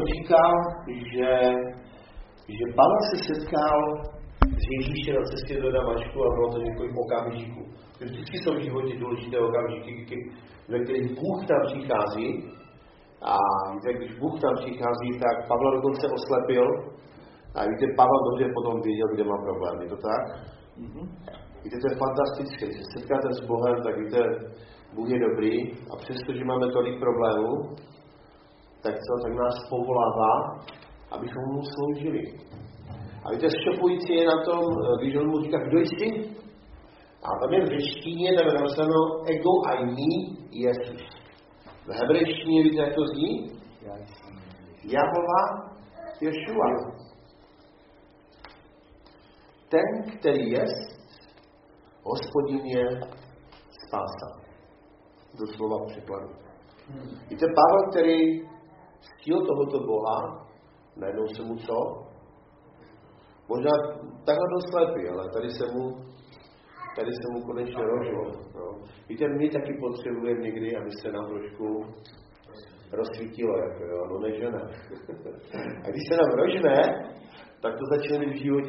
říkal, že Pavel se setkal s Ježíšem na cestě do Damašku a bylo to několik okamžiků. Vždycky jsou v životě důležité okamžiky, ve kterých Bůh tam přichází. A víte, když Bůh tam přichází, tak Pavel dokonce oslepil. A víte, Pavel dobře potom věděl, kde má problém. Je to tak? Víte, to je fantastické. Když se setkáte s Bohem, tak víte, Bůh je dobrý. A přestože máme tolik problémů, tak nás povolává, abychom mu sloužili. A víte, šokující je na tom, když on mu říká, kdo jsi? A tam je v řečtině, tam je napsáno ego aimi Jesus. V hebrejštině víte, jak to zní? Jahova Ješua. Ten, který jest, Hospodin je spása. Do slova překladu. Víte, Pavel, který ctil tohoto Boha, najednou se mu co? Možná takhle byl slepý, ale tady se mu konečně rozžilo. No. Víte, my taky potřebujeme někdy, aby se nám trošku rozsvítilo, jako jo, no než ne. A když se nám rožne, tak to začne být v životě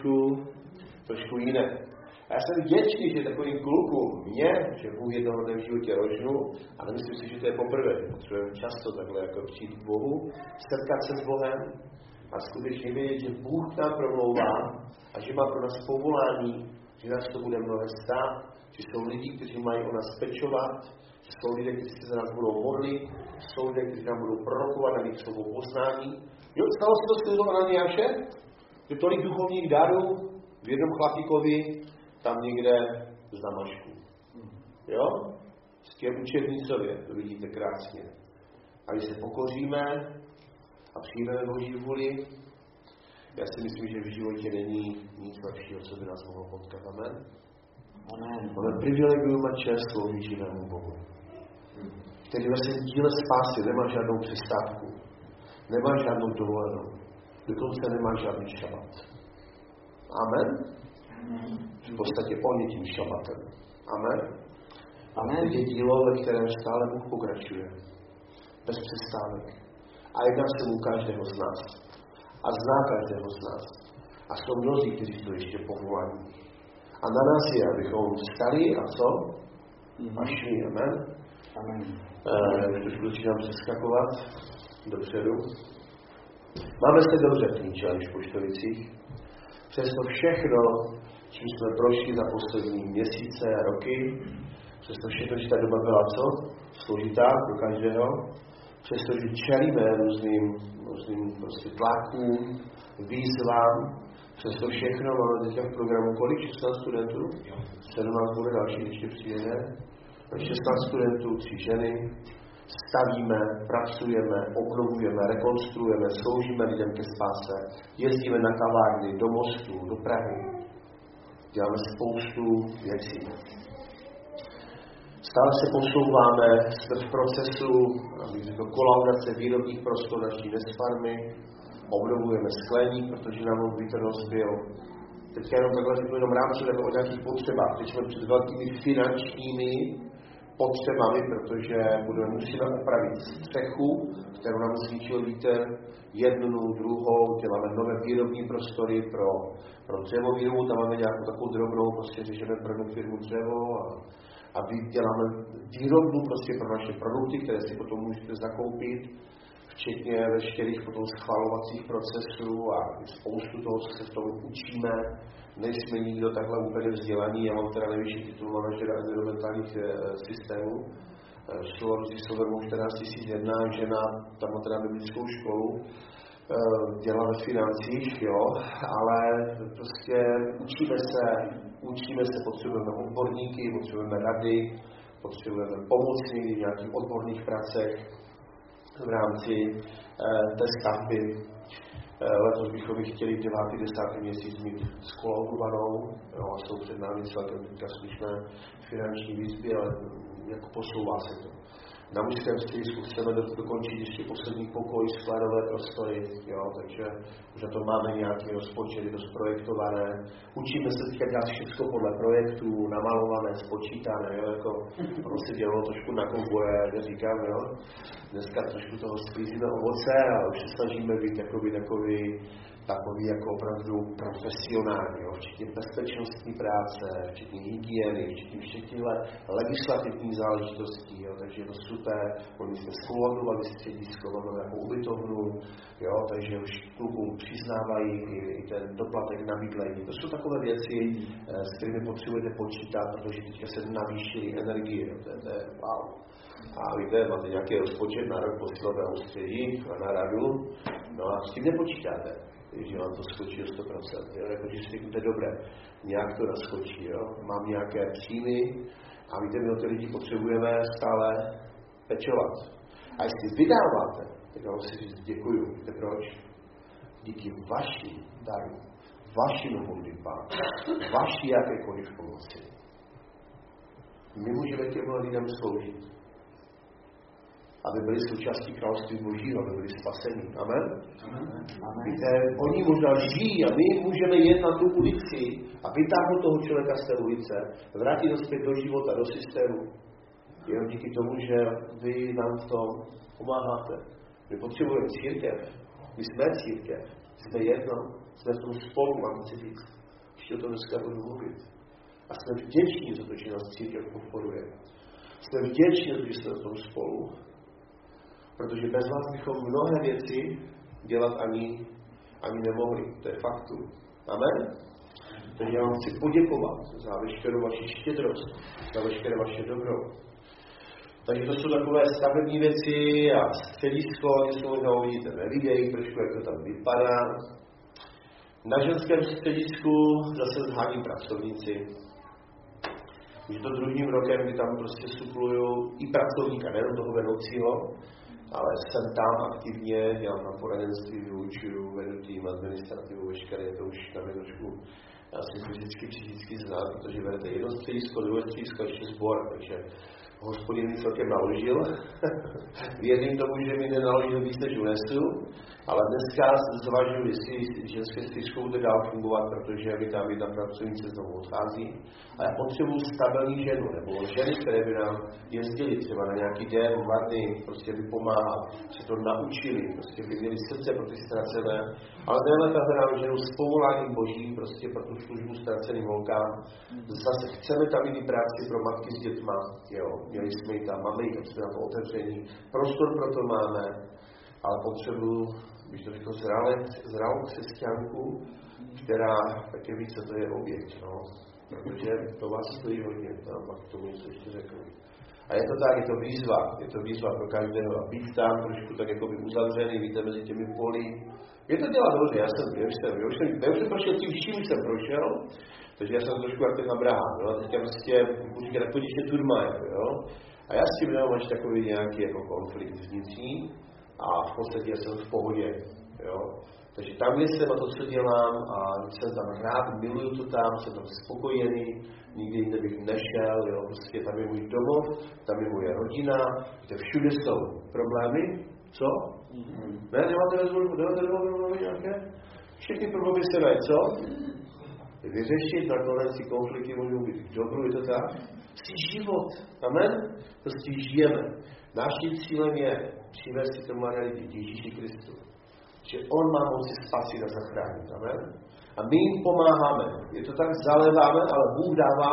trošku jiné. A já jsem vděčný, že takovým klukům že Bůh jednoho dne v životě rožnu, a nemyslím si, že to je poprvé. Potřebujeme často takhle jako přijít k Bohu, setkat se s Bohem a skutečně vědět, že Bůh nám promlouvá a že má pro nás povolání, že nás to bude mnohé stát, že jsou lidi, kteří mají o nás pečovat, že jsou lidé, kteří se za nás budou modlit, že jsou lidé, kteří nám budou prorokovat na jejich slovo poznání. Jo, stalo se to s Ananiášem, že tolik duchovních darů v jednom chlapíkovi tam někde z Damašku. Jo? S těm učebnicově, to vidíte krásně. A když se pokoříme a přijmeme Boží vůli, já si myslím, že v životě není nic lepšího, co by nás mohlo potkat. Amen? Máme privilegium a čest sloužit živému Bohu, který ve svém díle spásy nemá žádnou přestávku, nemá žádnou dovolenou, dokonce nemá žádný šabat. Amen? V podstatě on je tím šabatem. Amen? Amen. To je dílo, ve kterém stále Bůh pokračuje. Bez přestávek. A jedná se mu každého z nás. A zná každého z nás. A jsou mnozí, kteří jsou ještě povolání. A na nás je, abychom vstali a co? A šli. Amen? Amen. Trošku začínám přeskakovat dopředu. Máme se dobře v Ničelných Poštovicích. Přesto všechno, čím jsme prošli za poslední měsíce a roky, přesto všechno, že ta doba byla co? Složitá pro každého. Přestože čelíme různým prostě tlakům, výzvám, přesto všechno máme teďka v programu kolik? 16 studentů? 17 bude další, ještě přijede. 16 studentů, 3 ženy. Stavíme, pracujeme, obnovujeme, rekonstruujeme, sloužíme lidem ke spáse, jezdíme na kavárny, do Mostu, do Prahy. Děláme spoustu věcí. Stále se posouváme, jsme v procesu kolaudace výrobních prostor naší Nesfarmy, obnovujeme skleník, protože nám on vítr rozbil. Teďka jenom takhle řeknu jenom rámcově o nějakých potřebách. Teď jsme před velkými finančními potřebami, protože musíme opravit střechu, kterou nám zničil vítr, jednu, druhou, děláme nové výrobní prostory pro dřevovýrobu, tam máme nějakou takovou drobnou, prostě řešíme pro jednu firmu dřevo a děláme výrobu prostě pro naše produkty, které si potom můžete zakoupit, včetně veškerých potom schvalovacích procesů a spoustu toho, co se v tom učíme. Nejsme nikdo takhle úplně vzdělaný, já mám teda nejvyšší titul manažera environmentálních systémů. Šlo z Sovermu 14001, žena, tam má teda biblickou školu, dělá ve financích, jo, ale prostě učíme se, potřebujeme odborníky, potřebujeme rady, potřebujeme pomoc někdy v nějakých odborných pracech v rámci té stavby. Letos bychom chtěli v 9. 10. měsíc mít skolaudovanou, a jsou před námi celkem slušné finanční výzvy, ale jako posouvá se to. Na mužském středisku chceme dokončit ještě poslední pokoj, skladové prostory, jo, takže už na to máme nějaký rozpočet, je to zprojektované. Učíme se teďka dělat všechno podle projektů, namalované, spočítané, jo, jako ono se dělalo trošku na kouboje, jak říkám, jo. Dneska trošku toho sklízíme ovoce, ale už se snažíme být takový jako opravdu profesionální, jo, včetně bezpečnostní práce, včetně hygieny, včetně všech legislativních záležitostí, jo, takže je to super. Oni jsme spoluodovali středisko, máme jako ubytovnu, jo, takže už klukům přiznávají i ten doplatek na bydlení. To jsou takové věci, s kterými potřebujete počítat, protože teďka se navýšily energie, jo, to je wow. A víte, máte nějaký rozpočet na rok posílat na ústředí, na radu, no a s tím nepočítáte. Že vám to skočí o 100%. Jo? Jakože si řeknete, dobré, nějak to naskočí, jo? Mám nějaké příjmy a víte, my o ty lidi potřebujeme stále pečovat. A jestli vydáváte, tak vám si říct děkuju. Víte proč? Díky vašim darům, vašim modlitbám, vaší jakékoliv pomoci. My můžeme těm lidem sloužit, aby byli součástí království Božího, aby byli spasení. Amen? Amen. Víte, oni možná žijí a my můžeme jet na tu ulici a vytáhnout toho člověka z té ulice, vrátit ho zpět do života, do systému. Jenom díky tomu, že vy nám v tom pomáháte. My potřebujeme církev. My jsme církev. Jsme jedno. Jsme v tom spolu, mám si říct. Ještě o tom dneska budu mluvit. A jsme vděční za to, že nás církev podporuje. Jsme vděční za to, že jsme v tom spolu. Protože bez vás bychom mnohé věci dělat ani nemohli. To je faktum. Amen? Takže já vám chci poděkovat za veškerou vaši štědrost, za veškeré vaše dobro. Takže to jsou takové stavební věci a středisko, něco možná uvidíte ve videích, trošku jak to tam vypadá. Na ženském středisku zase zhání pracovníci. Už to druhým rokem, kdy tam prostě supluju i pracovníka, nejen toho vedoucího, ale jsem tam aktivně, dělám tam poradenství, vyučuju, vedu tým, administrativu, veškeré, to už tam je trošku asi fyzicky, psychicky znát, protože vedete jedno středisko, druhé středisko, ještě sbor, takže Hospodin mi celkem naložil. Věřím tomu, že mi nenaložil víc než unesu, ale dneska zvažuji, jestli ženské středisko bude dál fungovat, protože mi tam jedna pracovnice znovu odchází. A já potřebuji stabilní ženu, nebo ženy, které by nám jezdili třeba na nějaký den, 2 dny, prostě by pomáhat, se to naučili, prostě by měli srdce pro ty ztracené. Ale nejlépe hledám ženu s povoláním Božím, prostě pro tu službu ztraceným holkám. Zase chceme tam mít práci pro matky s dětma, jo, měli jsme ji tam, máme ji tam, jsme na to otevření, prostor pro to máme, ale potřebuji, když to řekl, zralou křesťanku, která také ví, co to je oběť, no. Protože to vás stojí hodně, tam a k tomu něco ještě řeknu. A je to tak, je to výzva pro každého. A být tam trošku tak jako by uzavřený, víte, mezi těmi poli. Je to dělat dobře, já už jsem prošel tím vším, jsem prošel, takže já jsem trošku jak ten Abraham, jo, a teďka prostě, můžu říkat, tak podíš je turma, jo. A já s tím nemám až takový nějaký jako konflikt vnitřní a v podstatě jsem v pohodě, jo. Takže tam, kde jsem a to, co dělám, a jsem tam rád, miluju to tam, jsem tam spokojený, nikdy jinde bych nešel, jo, prostě tam je můj domov, tam je moje rodina, kde všude jsou problémy, co? Ne, nemáte rozhovory nějaké? Všechny problémy se dají, co? Vyřešit, nakonec si konflikty můžou být k dobru, je to tak? Prostě život, amen? Prostě žijeme. Naším cílem je přivést si to mladé lidi, Ježíši Kristu. Že on má moci spasit a zachránit, amen? A my jim pomáháme. Je to tak, zaléváme, ale Bůh dává,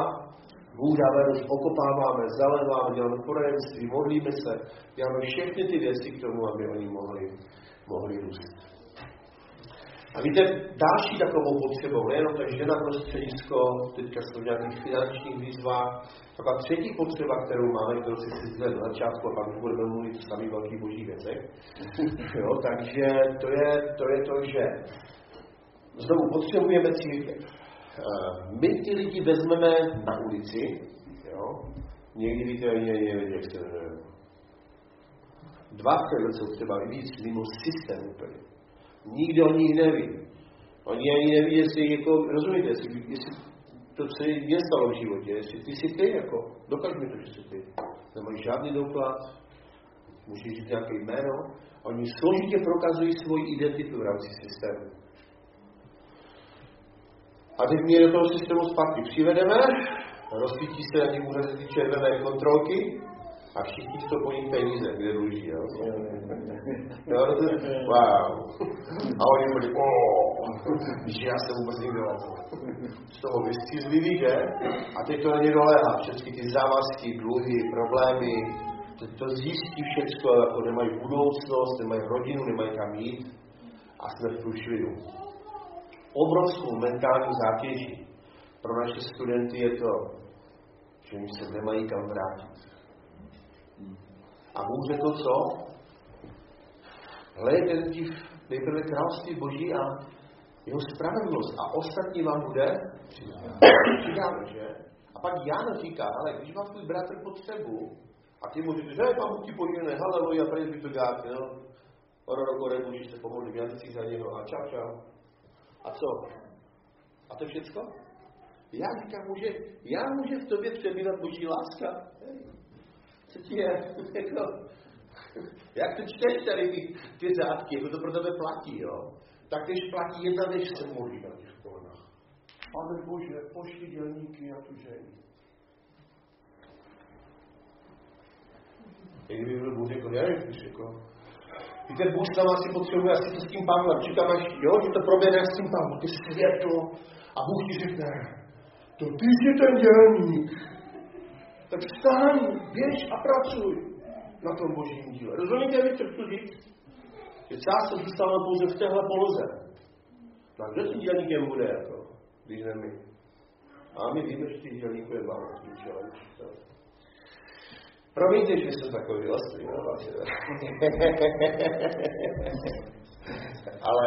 už okopáváme, zaléváme, děláme poradenství, modlíme se, děláme všechny ty věci k tomu, aby oni mohli růst. A víte, další takovou potřebou, nejenom ta žena pro středisko, teďka jsou v nějakých finančních výzvách, taková třetí potřeba, kterou máme, kterou si zde na začátku, a pak už budeme mluvit o samých velkých božích věcech. Jo, takže to je to, že znovu potřebujeme církev. My ty lidi vezmeme na ulici, jo, někdy víte, oni nevědí, jak se jmenuje. 2 jsou třeba víc mimo systém úplně. Nikdo o nich neví. Oni ani neví, jestli, jako, rozumíte, jestli to se nestalo v životě, jestli ty jsi ty, jako, dokaž mi to, že jsi ty. Nemají žádný doklad, může říct nějaké jméno, oni složitě prokazují svoji identitu v rámci systému. A teď my do toho systému zpátky přivedeme, rozsvítí se na těch úřadech ty červené kontrolky a všichni to po nich peníze, kde dluží, jo. Wow. A oni byli, že já jsem vůbec nikdo z toho vystřízlivý, že? A teď to na ně doléhá, všechny ty závazky, dluhy, problémy, to zjistí všechno, jako nemají budoucnost, nemají rodinu, nemají kam jít a jsme v průšvihu. Obrovskou mentální zátěží pro naše studenty je to, že oni se nemají kam vrátit. A Bůh řekl co? Hledejte nejprve království Boží a jeho spravedlnost a ostatní vám bude přidáno, že? A pak Jan říká, ale když má tvůj bratr potřebu a ty mu říkáš, že Pán Bůh ti požehnej, haleluja, presbytogát, jo? Ororokore, můžeš se pomodlit v jazycích za něho a čau, čau. A co? A to všecko? Já říkám, může v tobě přebývat Boží láska? Co ti je? Jak to čteš tady ty řádky, jako to pro tebe platí, jo? Tak když platí jedna věc, se modlí na těch kolenách. Pane Bože, pošli dělníky a tu žení. Kdyby byl Bůh řekl, nevím, řekl. Víte, Bůh tam asi potřebuje asi to s tím Pavlem. Čekám až, jo, že to proběhne s tím Pavlem, ty světlo. A Bůh ti řekne, to ty jsi ten dělník. Tak vstaň, běž a pracuj na tom Božím díle. Rozumíte, mi co chci říct? Že část se zůstává pouze v téhle poloze. No a kdo tím dělníkem bude, jako, když ne my? A my víme, že těch dělníků je málo. Promiňte, že jsem takový ostrý, no, ale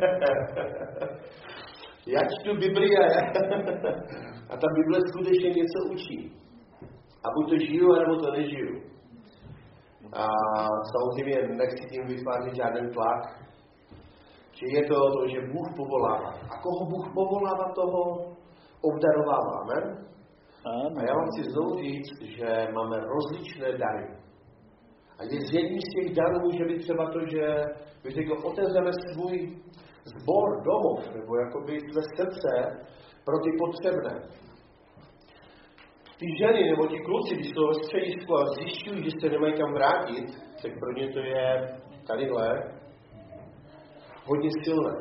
já čtu Bibli a ta Bible skutečně něco učí. A buď to žiju, anebo to nežiju. A samozřejmě nechci tím vytvářet žádný tlak. Že je to, že Bůh povolává. A koho Bůh povolává, toho obdarovává. Amen? A já vám chci znovu říct, že máme rozličné dary. A z jedním z těch darů může být třeba to, že bych řekl, otevřeme svůj sbor, domov, nebo jakoby své srdce pro ty potřebné. Ty ženy nebo ti kluci, když jsou ve středisku a zjišťují, že se nemají kam vrátit, tak pro ně to je tadyhle hodně silné.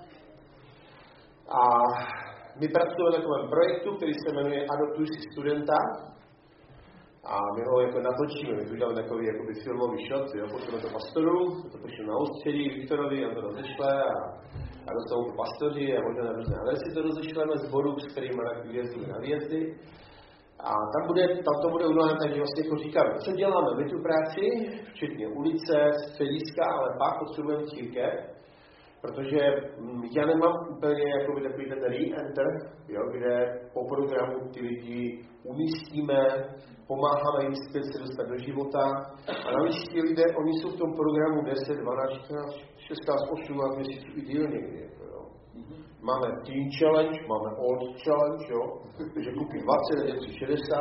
A my pracujeme na takovém projektu, který se jmenuje Adoptuj si studenta. A my ho jako natočíme, my uděláme takový jakoby filmový shot, jo, pošleme to pastoru, to pošleme na ústředí Viktorovi, on to rozešle a dostanou to pastoři a možná na různé adresy to rozešleme sboru, s kterými jezdíme na výjezdy. A tam to bude udělané tak, že vlastně jako říkám, co děláme, my tu práci, včetně ulice, střediska, ale pak potřebujeme církev, protože já nemám úplně jakoby takový ten re-enter, jo, kde po programu ty lidi umístíme, pomáháme jim zpět se dostat do života a navíc ti lidé, oni jsou v tom programu 10, 12, 14, 16, 18 měsíců i díl někdy. Jo. Máme Teen Challenge, máme Old Challenge, jo, takže kupí 20, a děti 60.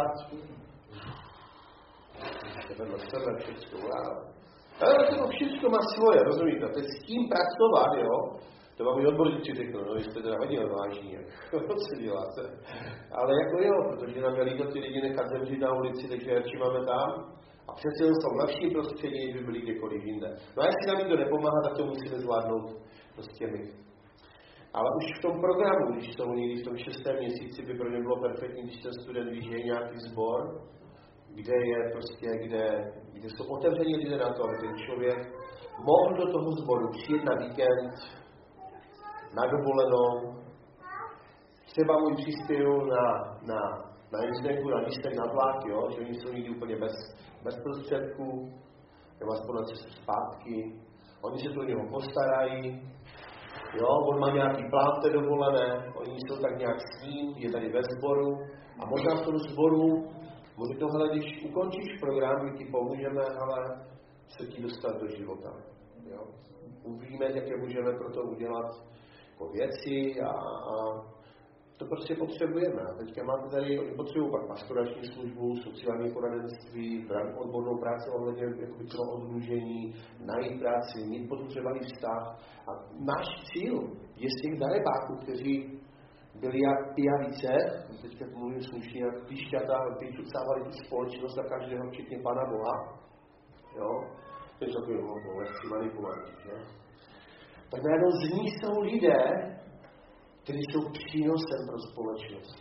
Vedle sebe všechno, ale to všechno má svoje, rozumíte? To je s tím pracovat, jo? To vám i odborníci řeknou, no jste teda hodně odvážní, co děláte. Ale jako jo, protože nám je líto ty lidi nechat zemřít na ulici, takže radši máme tam. A přece jsou v lepším prostředí, než by byli kdekoliv jinde. No a jestli nám nikdo nepomáhá, tak to musíme zvládnout prostě my. Ale už v tom programu, když jsou někdy v tom 6. měsíci, by pro ně bylo perfektní, když ten student ví, že je nějaký sbor, kde je prostě, kde jsou otevření lidé na to, aby ten člověk mohl do toho sboru přijet na víkend, na dovolenou, třeba můj přispěl na jízdenku, na lístek na vlak, jo, že oni jsou někdy úplně bez prostředků, nebo aspoň na cestu zpátky, oni se to o něho postarají, jo, on má nějaký plán té dovolené, oni jsou tak nějak s ním, je tady ve sboru a možná v tom sboru může to, hele, když ukončíš program, my ti pomůžeme, ale se ti dostat do života. Jo? Uvidíme, jaké můžeme pro to udělat jako věci a To prostě potřebujeme. A teďka máte tady, oni potřebují pak pastorační službu, sociální poradenství, odbornou práci ohledně třeba oddlužení, najít práci, mít potřebný vztah. A náš cíl je z těch darebáků, kteří byli jak pijavice, teďka mluvím slušně, jak píšťata, vycucávali tu společnost a každého, včetně Pána Boha. Jo? To je takový lehký manipulanti, že? Tak najednou z nich jsou lidé, kteří jsou přínosem pro společnost.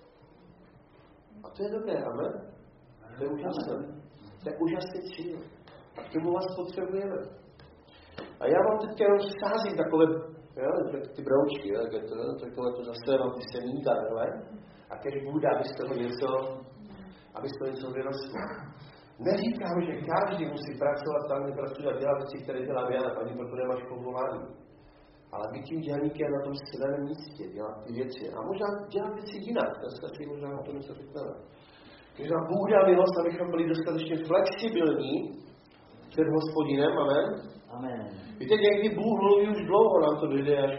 A to je dobré, amen? To je úžasné. To je úžasný cíl. A k tomu vás potřebujeme. A já vám teďka jenom sázím takové, ty broučky, takové to zase vám ty semínka, a když bude, abyste něco vyrostlo. Neříkám, že každý musí pracovat tam, kde pracuje a dělat věci, které dělám já, ani proto nemáš povolání. Ale být tím dělníkem na tom svém místě, dělat ty věci. A možná dělat věci jinak, dneska si možná o tom něco řekneme. Když nám Bůh dá milost, abychom byli dostatečně flexibilní před Hospodinem, amen? Amen. Víte, někdy Bůh mluví už dlouho, nám to dojde až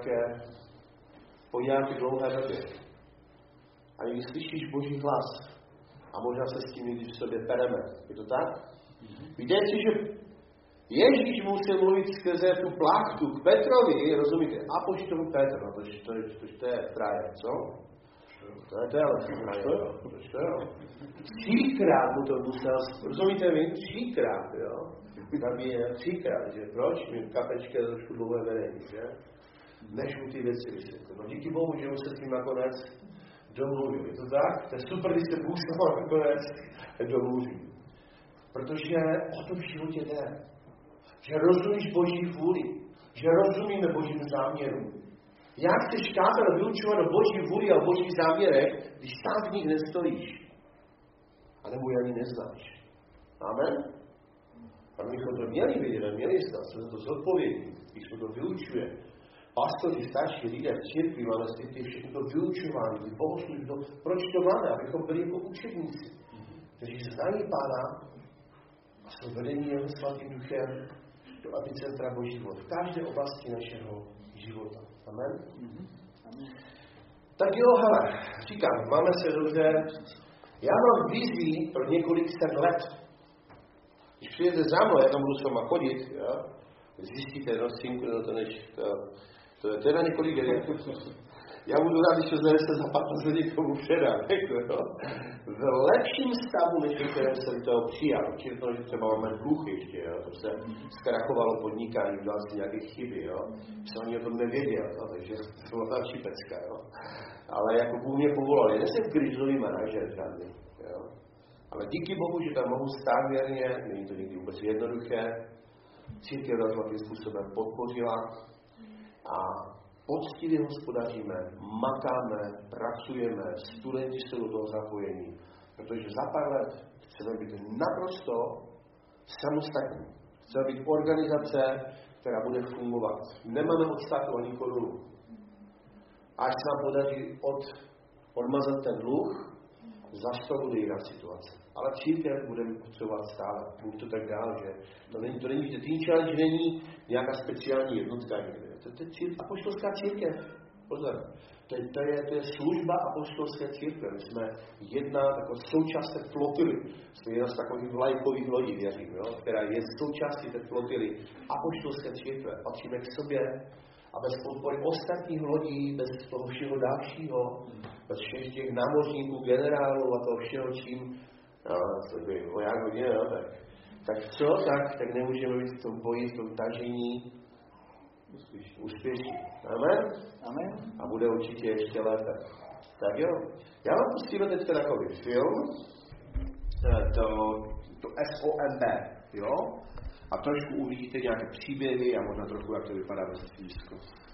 po nějaké dlouhé době. A když slyšíš Boží hlas, a možná se s tím někdy v sobě pereme. Je to tak? Víte si, že Ježíš musel mluvit skrze tu plachtu k Petrovi, rozumíte? Apoštol Petr, no to je frajer, co? To je ale frajer, to jo. 3krát mu to musel, rozumíte mi? 3krát, jo? Tam je 3krát, že proč? Mi kapečka trošku dlouhé vedení, že? Než mu ty věci vysvětlit. No díky Bohu, že mu se s tím nakonec domluvil. Je to tak? To je super, když se Bůh sama nakonec domluví. Protože o to v životě jde. Že rozumíš Boží vůli. Že rozumíme Božím záměrům. Jak chceš kázat vyučovat o Boží vůli a o Božích záměrech, když sám v nich nestojíš? A nebo je ani neznáš. Amen? A my bychom to měli vědět, a měli stát, jsme to zodpovědní, když se to vyučuje. Pastoři, starší lidé v církvi máme ty všechno to vyučování, ty bohoslužby. Proč to máme? Abychom byli jako učedníci, kteří znají Pána a jsou vedení jeho svatým duchem do epicentra Boží vůle v každé oblasti našeho života. Amen? Tak jo, hele, říkám, máme se dobře. Já mám výzvy pro několik set let. Když přijete za mnou, já tam budu s váma chodit, jo? Zjistíte, no synku, no to než, to je na několik let. Já budu rád, když se za 15 let někomu předám, jo? V lepším stavu, než v kterém jsem toho přijal. Určitě to, že třeba máme dluh ještě, jo? To se zkrachovalo podnikání, udělal si nějaké chyby, jo? Jsem ani o tom nevěděl, jo? Takže to byla ta šipecka, jo? Ale jako Bůh mě povolal, já nejsem krizový manažer žádný, jo? Ale díky Bohu, že tam mohu stát věrně, není to nikdy vůbec jednoduché. Církev nás takovým způsobem podpořila a poctivě hospodaříme, makáme, pracujeme, studenti jsou do toho zapojení, protože za pár let chceme být naprosto samostatní. Chceme být organizace, která bude fungovat. Nemáme od státu ani korunu. Až se nám podaří odmazat ten dluh, zase to bude jiná situace. Ale církev budeme potřebovat stále. Bůh to tak dál, že to není, víte, Teen Challenge není nějaká speciální jednotka někde. To je apoštolská církev. Pozor. To je služba apoštolské církve. My jsme jedna taková součást té flotily. Jsme jedna z takových vlajkových lodí, věřím, jo? Která je součástí té flotily apoštolské církve. Patříme k sobě a bez podpory ostatních lodí, bez toho všeho dalšího, bez všech těch námořníků, generálů a toho všeho, čím voják hodně, no, tak co? Tak nemůžeme být v tom boji, v tom tažení úspěšní. Amen? Amen. A bude určitě ještě lépe. Tak jo. Já vám pustíme teďka takový film, to SOMB, jo? A trošku uvidíte nějaké příběhy a možná trochu, jak to vypadá ve střízku.